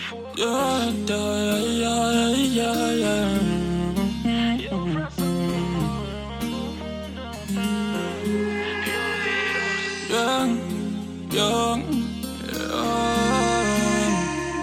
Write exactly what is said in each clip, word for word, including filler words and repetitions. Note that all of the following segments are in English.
Yeah, yeah, yeah, yeah, yeah. Young, young, young,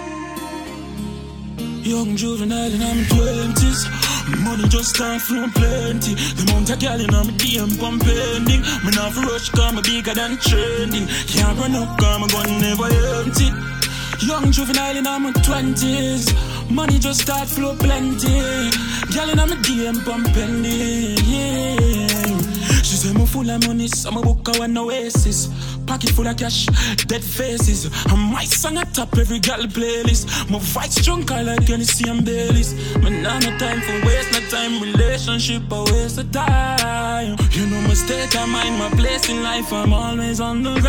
young juvenile in my twenties. Money just start from plenty. The amount of gal in my D M pump pending. Me not for rush, cause me bigger than trending. Can't run up, cause my gun never empty. Young juvenile in my twenties. Money just start flow plenty. Gal in my D M pump pending. Yeah. She say me full of money, so my book a one oasis. Pocket full of cash, dead faces. And my song at top every gal playlist. My voice drunk I like Hennessy and Baileys. Man, nah, no time for waste, no time relationship, a waste of time. You know my state of mind, my place in life, I'm always on the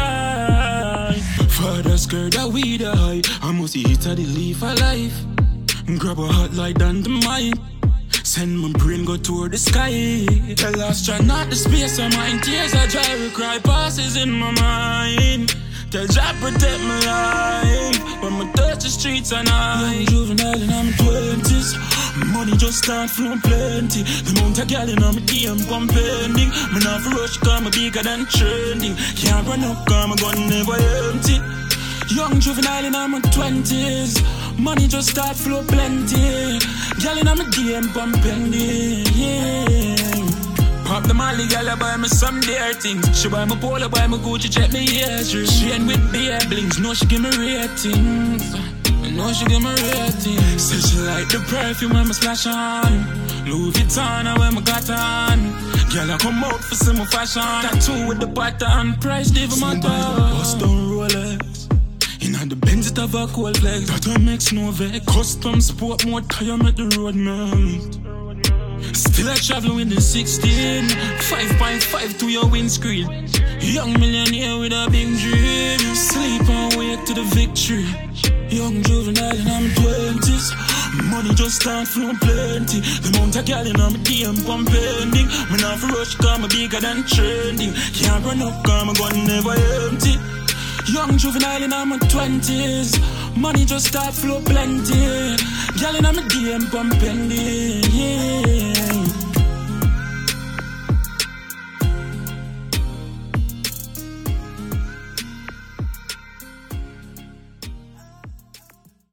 ride. Father skirt that weed a high, I must eat a the leaf of life. Grab a hot light on the mic. Send my brain go toward the sky. The last try not the space of mine. Tears I dry, we cry passes in my mind. Tell Jah protect my life when me touch the streets at night. Young juvenile in my twenties. Money just start flowing plenty. The amount of gal in my D M pump pending. Me not for rush, cause me bigger than trending. Can't run up, cause my gun never empty. Young juvenile in my twenties. Money just start flow plenty. Girl in my D M pump pending. Yeah. Pop the Molly, girl, I buy me some dear things. She buy me Polo, buy me Gucci, check me ears. She ain't with beer blings, know she give me ratings. Know she give me ratings. Say she like the perfume when me splash on. Louis Vuitton when me got on. Girl, I come out for some fashion. Tattoo with the pattern, price leave my dog. Bust down Rolex. Inna the Benz it have a cold flex. That don't make snow vex. Custom sport mode tire make the road melt. Still I travel with the sixteen. five point five to your windscreen. Young millionaire with a big dream. Sleep and wake to the victory. Young juvenile in my twenties. Money just start flowing plenty. The amount of gal in my D M pump pending. Me not for rush, cause me bigger than trending. Can't run up, cause my gun never empty. Young juvenile in my twenties. Money just start flow plenty. Gal in my D M pump pending. Yeah.